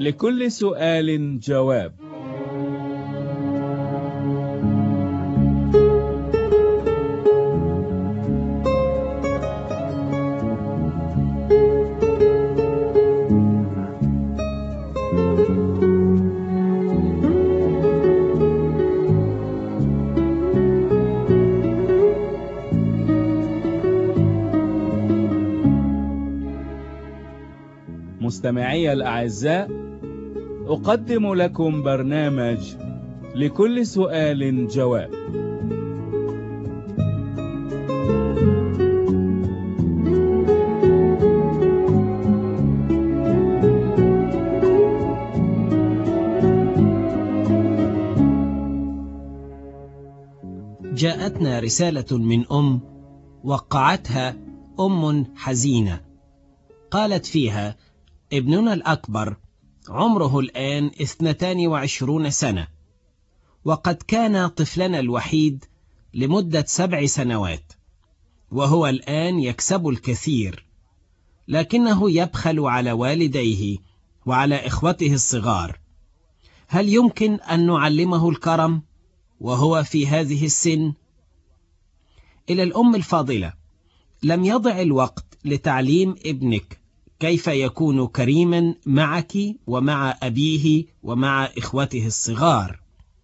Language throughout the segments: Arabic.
لكل سؤال جواب. مستمعي الأعزاء، أقدم لكم برنامج لكل سؤال جواب. جاءتنا رسالة من وقعتها حزينة، قالت فيها: ابننا الأكبر عمره الآن 22 سنة، وقد كان طفلنا الوحيد لمدة 7 سنوات، وهو الآن يكسب الكثير، لكنه يبخل على والديه وعلى إخوته الصغار. هل يمكن أن نعلمه الكرم وهو في هذه السن؟ إلى الأم الفاضلة، لم يضع الوقت لتعليم ابنك كيف يكون كريما معك ومع أبيه ومع إخوته الصغار،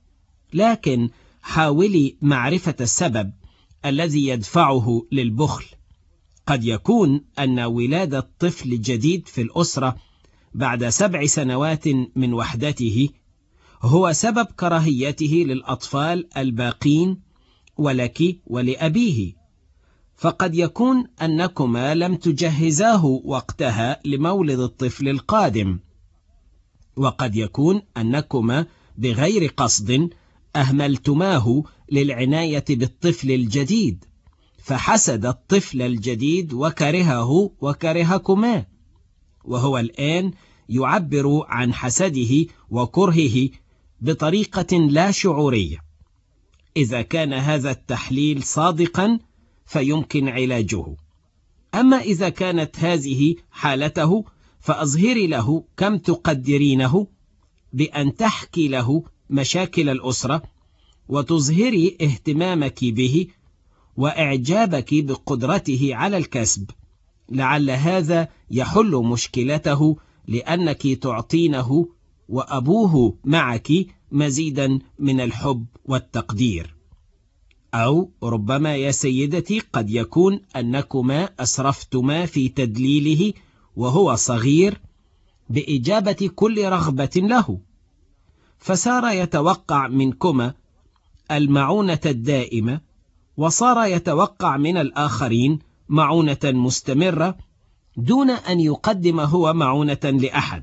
لكن حاولي معرفة السبب الذي يدفعه للبخل. قد يكون أن ولادة طفل جديد في الأسرة بعد 7 سنوات من وحدته هو سبب كراهيته للأطفال الباقين ولك ولأبيه. فقد يكون أنكما لم تجهزاه وقتها لمولد الطفل القادم، وقد يكون أنكما بغير قصد أهملتماه للعناية بالطفل الجديد، فحسد الطفل الجديد وكرهه وكرهكما، وهو الآن يعبر عن حسده وكرهه بطريقة لا شعورية. إذا كان هذا التحليل صادقا فيمكن علاجه، أما إذا كانت هذه حالته فأظهري له كم تقدرينه بأن تحكي له مشاكل الأسرة، وتظهري اهتمامك به وإعجابك بقدرته على الكسب. لعل هذا يحل مشكلته، لأنك تعطينه وأبوه معك مزيدا من الحب والتقدير. أو ربما يا سيدتي قد يكون أنكما أسرفتما في تدليله وهو صغير بإجابة كل رغبة له، فصار يتوقع منكما المعونة الدائمة، وصار يتوقع من الآخرين معونة مستمرة دون أن يقدم هو معونة لأحد.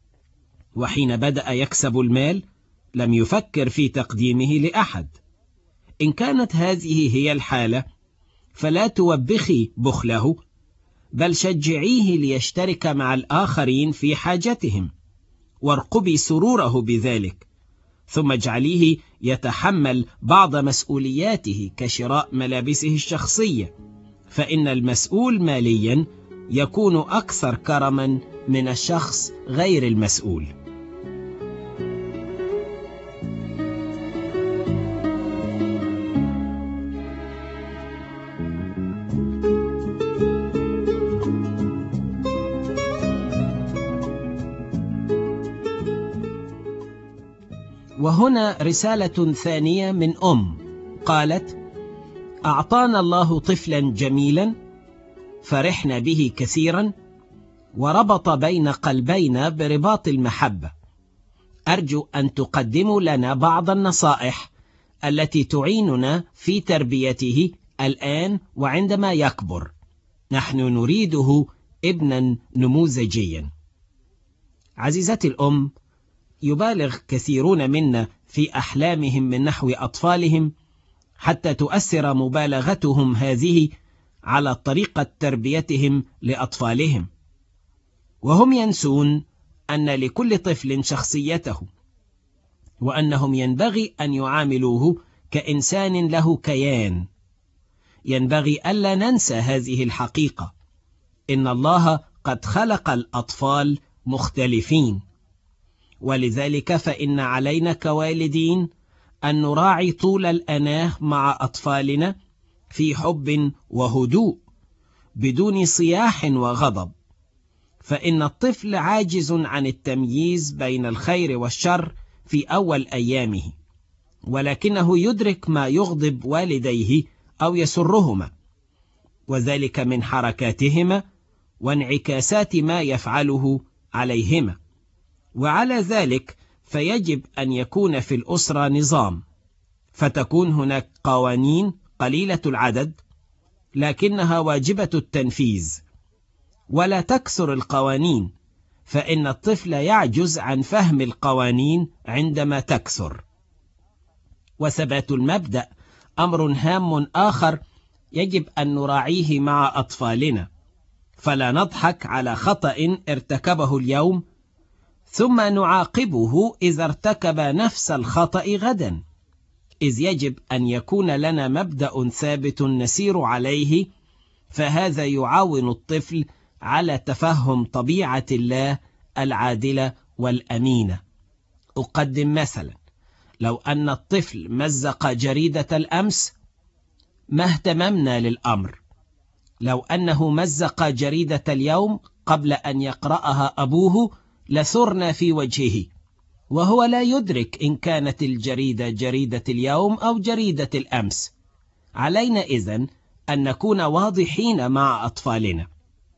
وحين بدأ يكسب المال لم يفكر في تقديمه لأحد. إن كانت هذه هي الحالة فلا توبخي بخله، بل شجعيه ليشترك مع الآخرين في حاجتهم، وارقبي سروره بذلك، ثم اجعليه يتحمل بعض مسؤولياته كشراء ملابسه الشخصية، فإن المسؤول ماليا يكون أكثر كرما من الشخص غير المسؤول. وهنا رسالة ثانية من قالت: أعطانا الله طفلا جميلا فرحنا به كثيرا، وربط بين قلبينا برباط المحبة. أرجو أن تقدموا لنا بعض النصائح التي تعيننا في تربيته الآن وعندما يكبر. نحن نريده ابنا نموذجيا. عزيزتي الأم، يبالغ كثيرون منا في أحلامهم من نحو أطفالهم، حتى تؤثر مبالغتهم هذه على طريقة تربيتهم لأطفالهم، وهم ينسون أن لكل طفل شخصيته، وأنهم ينبغي أن يعاملوه كإنسان له كيان. ينبغي ألا ننسى هذه الحقيقة، إن الله قد خلق الأطفال مختلفين، ولذلك فإن علينا كوالدين أن نراعي طول الأناه مع أطفالنا في حب وهدوء بدون صياح وغضب، فإن الطفل عاجز عن التمييز بين الخير والشر في أول أيامه، ولكنه يدرك ما يغضب والديه أو يسرهما، وذلك من حركاتهما وانعكاسات ما يفعله عليهما. وعلى ذلك فيجب أن يكون في الأسرة نظام، فتكون هناك قوانين قليلة العدد لكنها واجبة التنفيذ، ولا تكثر القوانين، فإن الطفل يعجز عن فهم القوانين عندما تكثر. وثبات المبدأ أمر هام آخر يجب أن نراعيه مع أطفالنا، فلا نضحك على خطأ ارتكبه اليوم ثم نعاقبه إذا ارتكب نفس الخطأ غدا، إذ يجب أن يكون لنا مبدأ ثابت نسير عليه، فهذا يعاون الطفل على تفهم طبيعة الله العادلة والأمينة. أقدم مثلا: لو أن الطفل مزق جريدة الأمس ما اهتممنا للأمر، لو أنه مزق جريدة اليوم قبل أن يقرأها أبوه لثرنا في وجهه، وهو لا يدرك إن كانت الجريدة جريدة اليوم أو جريدة الأمس. علينا إذن أن نكون واضحين مع أطفالنا.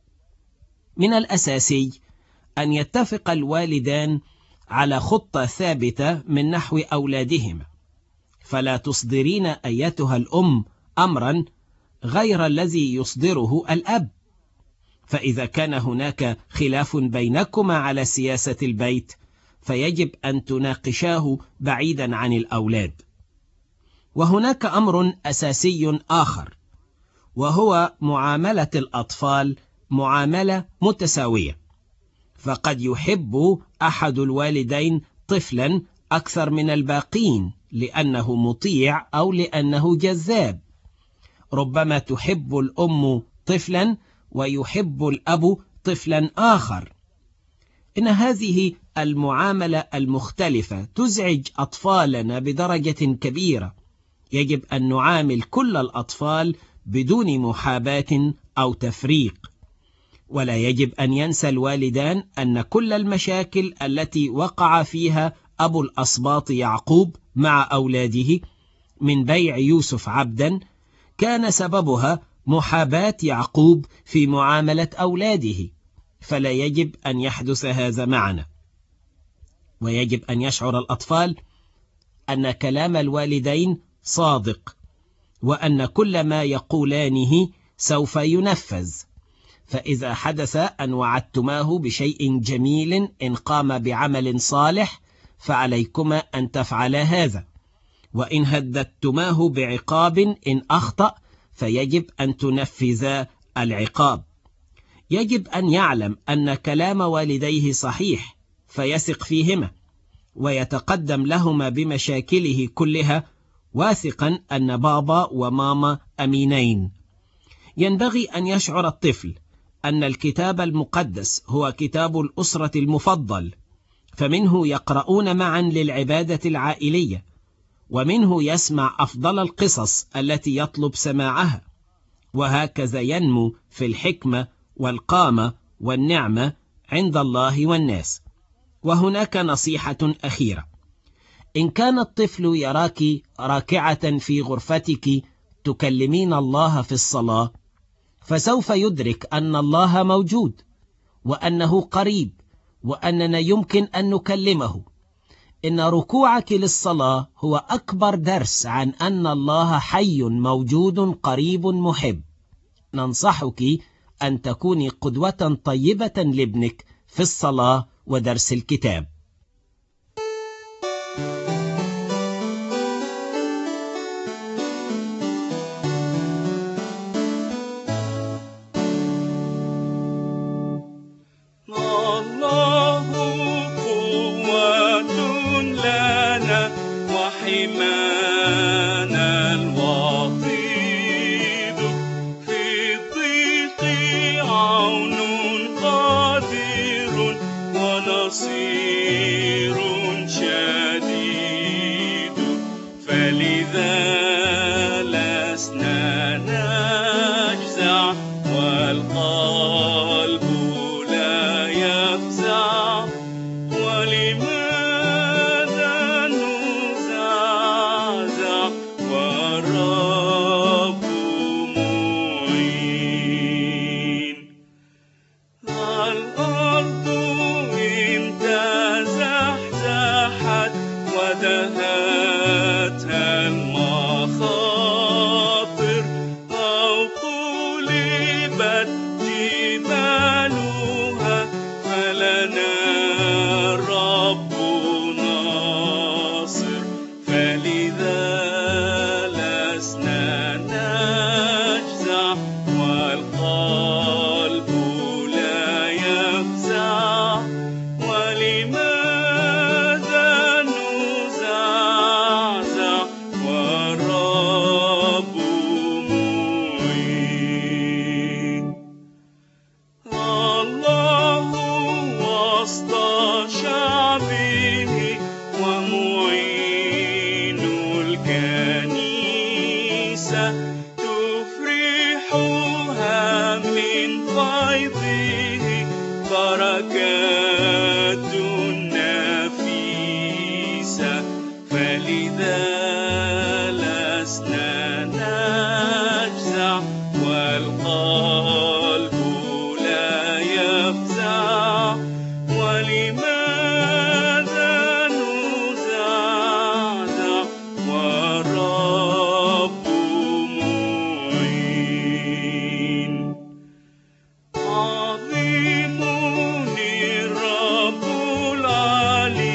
من الأساسي أن يتفق الوالدان على خطة ثابتة من نحو أولادهما، فلا تصدرين أيتها الأم أمرا غير الذي يصدره الأب، فإذا كان هناك خلاف بينكما على سياسة البيت فيجب أن تناقشاه بعيدا عن الأولاد. وهناك أمر أساسي آخر، وهو معاملة الأطفال معاملة متساوية، فقد يحب أحد الوالدين طفلا أكثر من الباقين لأنه مطيع أو لأنه جذاب، ربما تحب الأم طفلا ويحب الأب طفلا آخر. إن هذه المعاملة المختلفة تزعج أطفالنا بدرجة كبيرة. يجب أن نعامل كل الأطفال بدون محاباة أو تفريق، ولا يجب أن ينسى الوالدان أن كل المشاكل التي وقع فيها أبو الأسباط يعقوب مع أولاده من بيع يوسف عبدا كان سببها محاباة يعقوب في معاملة أولاده، فلا يجب أن يحدث هذا معنا. ويجب أن يشعر الأطفال أن كلام الوالدين صادق، وأن كل ما يقولانه سوف ينفذ، فإذا حدث أن وعدتماه بشيء جميل إن قام بعمل صالح فعليكما أن تفعلا هذا، وإن هددتماه بعقاب إن أخطأ فيجب أن تنفذا العقاب. يجب أن يعلم أن كلام والديه صحيح فيثق فيهما ويتقدم لهما بمشاكله كلها، واثقا أن بابا وماما أمينين. ينبغي أن يشعر الطفل أن الكتاب المقدس هو كتاب الأسرة المفضل، فمنه يقرؤون معا للعبادة العائلية، ومنه يسمع أفضل القصص التي يطلب سماعها، وهكذا ينمو في الحكمة والقامة والنعمة عند الله والناس. وهناك نصيحة أخيرة: إن كان الطفل يراك راكعة في غرفتك تكلمين الله في الصلاة، فسوف يدرك أن الله موجود وأنه قريب وأننا يمكن أن نكلمه. إن ركوعك للصلاة هو أكبر درس عن أن الله حي موجود قريب محب. ننصحك أن تكوني قدوة طيبة لابنك في الصلاة ودرس الكتاب. حمانا الوطيد في الضيق عون قادر ونصير هبت جبالها فلنا الرب ناصر فلذا لسنا نجزع والقلب لا يفزع ولماذا نزعزع والرب معين الله وسط شعبه ومعين الكنيسة تفرحها من فيضه بركات نفيسة فلذا لسنا نجزع والقلب لا يفزع ولماذا نزعزع والرب معين عظيم الرب العلي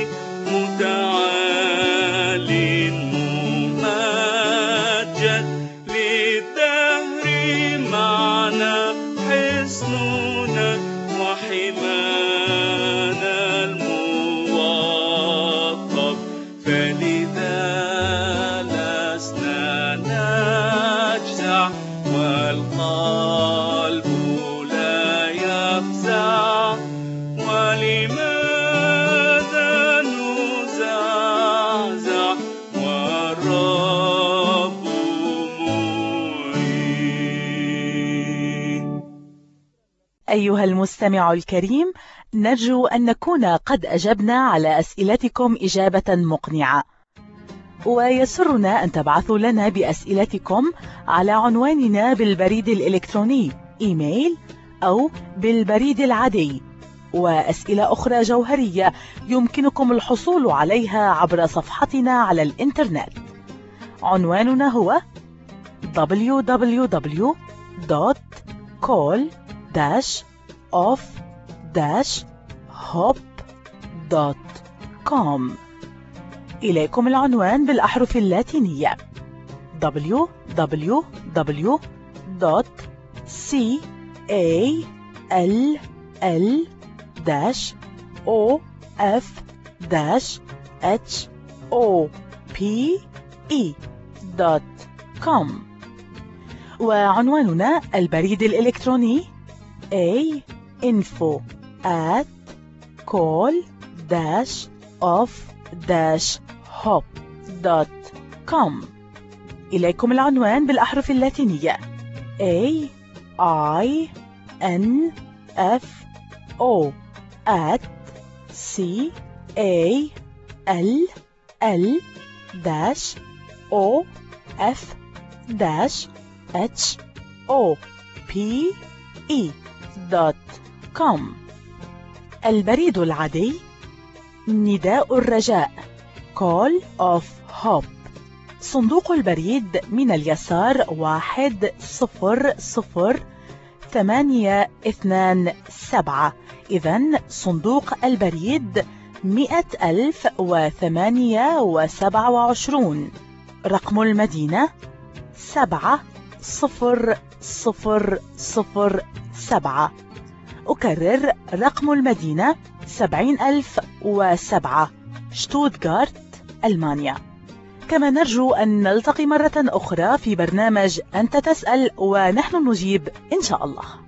متعال ممجد للدهر معنا حصننا وحمانا الموطد فلذا لسنا نجزع والقلب لا يفزع ولماذا نزعزع والرب معين. أيها المستمع الكريم، نرجو أن نكون قد أجبنا على أسئلتكم إجابة مقنعة، ويسرنا أن تبعثوا لنا بأسئلتكم على عنواننا بالبريد الإلكتروني إيميل أو بالبريد العادي. وأسئلة أخرى جوهرية يمكنكم الحصول عليها عبر صفحتنا على الإنترنت. عنواننا هو www.call-off-hop.com. إليكم العنوان بالأحرف اللاتينية www.call-off-hop.com. وعنواننا البريد الإلكتروني info@call-off-hop.com. إليكم العنوان بالأحرف اللاتينية info@call-off-hop.com. البريد العادي نداء الرجاء Call of Hope، صندوق البريد من اليسار 1002827. إذن صندوق البريد 100,028. رقم المدينة 70007. أكرر رقم المدينة 70,007، شتوتغارت، ألمانيا. كما نرجو أن نلتقي مرة أخرى في برنامج أنت تسأل ونحن نجيب إن شاء الله.